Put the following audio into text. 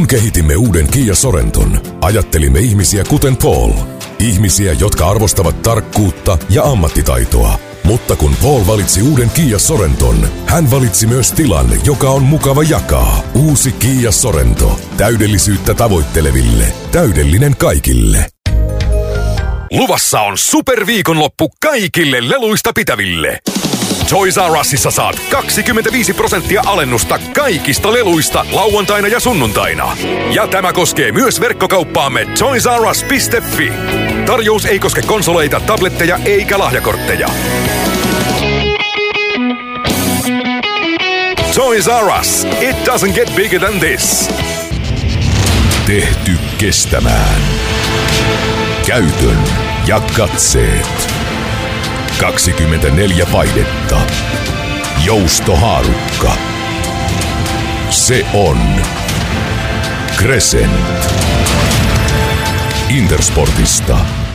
kehitimme uuden Kia Sorenton, ajattelimme ihmisiä kuten Paul. Ihmisiä, jotka arvostavat tarkkuutta ja ammattitaitoa. Mutta kun Paul valitsi uuden Kia Sorenton, hän valitsi myös tilan, joka on mukava jakaa. Uusi Kia Sorento. Täydellisyyttä tavoitteleville. Täydellinen kaikille. Luvassa on superviikonloppu kaikille leluista pitäville. Toys R Usissa saat 25% alennusta kaikista leluista lauantaina ja sunnuntaina. Ja tämä koskee myös verkkokauppaamme toysrus.fi. Tarjous ei koske konsoleita, tabletteja eikä lahjakortteja. Toys R Us. It doesn't get bigger than this. Tehty kestämään. Käytön ja katseet. 24 paidetta. Joustohaarukka. Se on Crescent. Intersportista